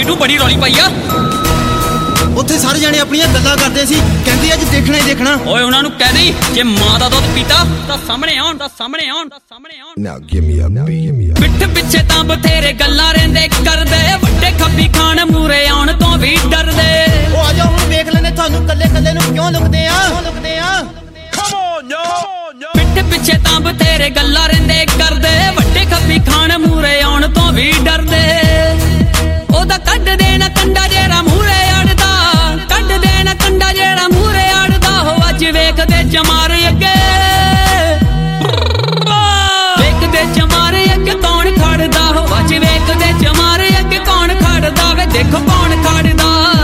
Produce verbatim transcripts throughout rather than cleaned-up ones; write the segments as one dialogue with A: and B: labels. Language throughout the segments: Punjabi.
A: ਨੀਟੂ ਬੜੀ ਰੌਲੀ ਪਾਈ ਆ।
B: ਉੱਥੇ ਸਾਰੇ ਜਾਣੇ ਆਪਣੀਆਂ ਗੱਲਾਂ ਕਰਦੇ ਸੀ, ਕਹਿੰਦੇ ਅੱਜ ਦੇਖਣਾ ਹੀ ਦੇਖਣਾ।
A: ਓਏ ਉਹਨਾਂ ਨੂੰ ਕਹਿ ਦੇ ਜੇ ਮਾਂ ਦਾ ਦੁੱਧ ਪੀਤਾ ਤਾਂ ਸਾਹਮਣੇ ਆਉਣ ਤਾਂ ਸਾਹਮਣੇ ਆਉਣ ਤਾਂ ਸਾਹਮਣੇ ਆਉਣ।
C: Now give me a beat, give me a
A: ਪਿੱਠ ਪਿੱਛੇ ਤਾਂ ਬਥੇਰੇ ਗੱਲਾਂ ਰਹਿੰਦੇ ਕਰਦੇ, ਵੱਡੇ ਖੱਬੀ ਖਾਨ ਮੂਰੇ ਆਉਣ ਤੋਂ ਵੀ ਡਰਦੇ।
B: ਉਹ ਆ ਜਾ ਹੁਣ ਵੇਖ ਲੈਨੇ ਤੁਹਾਨੂੰ ਕੱਲੇ ਕੱਲੇ ਨੂੰ ਕਿਉਂ ਲੁਕਦੇ ਆ ਲੁਕਦੇ ਆ।
C: Come on, yo!
A: ਪਿੱਠ ਪਿੱਛੇ ਤਾਂ ਬਥੇਰੇ ਗੱਲਾਂ ਰਹਿੰਦੇ ਕਰਦੇ, ਵੱਡੇ ਖੱਬੀ ਖਾਨ ਮੂਰੇ ਆਉਣ ਤੋਂ ਵੀ ਡਰਦੇ। ਉਹਦਾ ਕੱਢ ਦੇਣਾ ਕੰਡਾ ਜਿਹੜਾ ਮੂਰੇ ਅੜਦਾ, ਕੱਢ ਦੇਣਾ ਕੰਡਾ ਜਿਹੜਾ ਮੂਰੇ ਅੜਦਾ। ਹੋ ਅੱਜ ਵੇਖਦੇ ਜਮਾਰ ਅੱਗੇ, ਵੇਖਦੇ ਜਮਾਰ ਅੱਗੇ ਕੌਣ ਖੜਦਾ। ਹੋ ਅੱਜ ਵੇਖਦੇ ਜਮਾਰ ਅੱਗੇ ਕੌਣ ਖੜਦਾ ਵੇ, ਦੇਖੋ ਕੌਣ ਖੜਦਾ।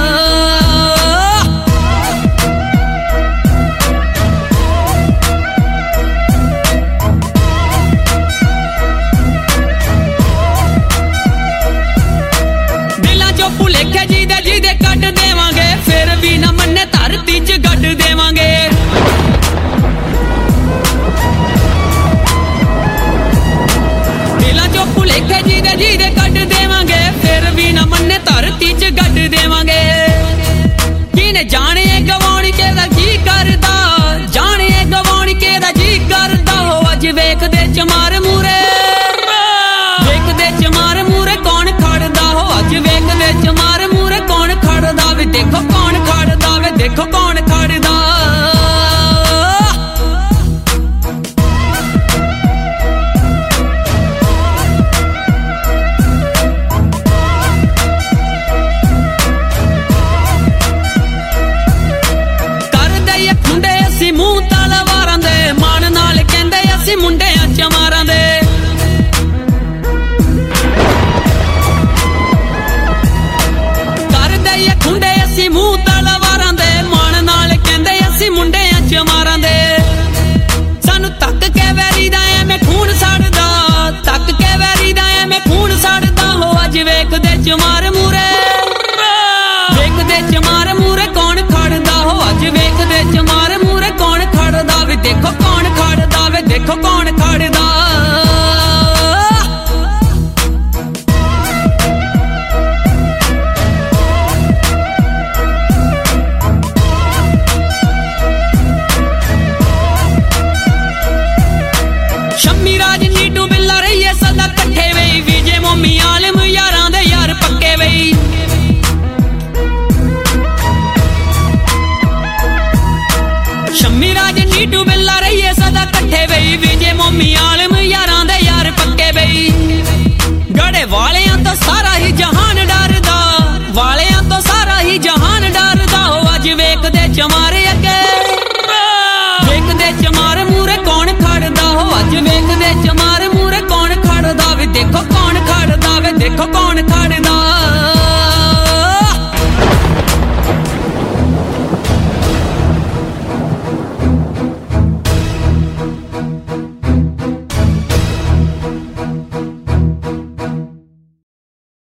A: ਭੁਲੇਖੇ ਜਿਹਦੇ ਜਿਹਦੇ ਕੱਢ ਦੇਵਾਂਗੇ, ਫਿਰ ਵੀ ਨਾ ਮੰਨੇ ਧਰਤੀ 'ਚ ਗੱਡ ਦੇਵਾਂਗੇ। ਦਿਲਾਂ 'ਚੋਂ ਭੁਲੇਖੇ ਜਿਹਦੇ ਜਿਹਦੇ ਕੱਢ ਦੇਵਾਂਗੇ, ਫਿਰ ਵੀ ਨਾ ਮੰਨੇ ਧਰਤੀ 'ਚ ਗੱਡ ਦੇਵਾਂਗੇ। ਕਿਨੇ ਜਾਣੇ ਗਵਾਉਣ ਕਿਹਦਾ ਜੀ ਕਰਦਾ, ਜਾਣੇ ਗਵਾਉਣ ਕਿਹਦਾ ਜੀ ਕਰਦਾ। ਹੋ ਅੱਜ ਵੇਖਦੇ ਚਮਾਰ ਮੂਰੇ, ਵੇਖਦੇ ਚਮਾਰ ਮੂਰੇ ਕੌਣ ਖੜਦਾ। ਹੋ ਅੱਜ ਵੇਖਦੇ ਚਮਾਰ ਮੂਰੇ ਕੌਣ ਖੜਦਾ ਵੇ, ਦੇਖੋ ਕੌਣ ਖੜਦਾ ਵੇ, ਦੇਖੋ ਕੌਣ ਖੜਦਾ। ਕਰਦੇ ਇਹ ਖੁੰਡੇ ਅਸੀਂ ਮੂੰਹ ਤਲਵਾਰਾਂ ਦੇ, ਮਾਣ ਨਾਲ ਕਹਿੰਦੇ ਅਸੀਂ ਮੁੰਡਿਆਂ ਚਮਾਰਾਂ ਦੇ। ਖੁੰਡੇ ਅਸੀਂ ਮੂੰਹ ਤਲਵਾਰਾਂ ਦੇ, ਮਾਣ ਨਾਲ ਕਹਿੰਦੇ ਅਸੀਂ ਮੁੰਡਿਆਂ ਚਮਾਰਾਂ ਦੇ। ਸਾਨੂੰ ਤੱਕ ਕੇ ਵੈਰੀ ਦਾ ਐਵੇਂ ਖੂਨ ਸੜਦਾ, ਤੱਕ ਕੇ ਵੈਰੀ ਦਾ ਐਵੇਂ ਖੂਨ ਸੜਦਾ। ਹੋ ਅੱਜ ਵੇਖਦੇ ਚਮਾਰ ਮੂਰੇ, ਵੇਖਦੇ ਚਮਾਰ ਮੂਰੇ ਕੌਣ ਖੜਦਾ। ਹੋ ਅੱਜ ਵੇਖਦੇ ਚਮਾਰ ਮੂਰੇ ਕੌਣ ਖੜਦਾ ਵੇ, ਦੇਖੋ ਕੌਣ ਖੜਦਾ ਵੇ, ਦੇਖੋ ਕੌਣ ਖੜਦਾ। ਸ਼ੰਮੀ ਰਾਜ ਨੀਟੂ ਬਿੱਲਾ ਰਹੀਏ ਸਦਾ ਇਕੱਠੇ ਵੇ, ਵਿਜੇ ਮੋਮੀ ਆਲਮ ਯਾਰਾਂ ਦੇ ਯਾਰ ਪੱਕੇ ਵੇ। ਸ਼ੰਮੀ ਰਾਜ ਨੀਟੂ ਬਿੱਲਾ ਰਹੀਏ ਸਦਾ ਇਕੱਠੇ ਵੇ, ਵਿਜੇ ਮੋਮੀ ਆਲਮ ਯਾਰਾਂ ਦੇ ਯਾਰ ਪੱਕੇ ਵੇ। ਗੜੇ ਵਾਲਿਆਂ ਤੋਂ ਸਾਰਾ ਹੀ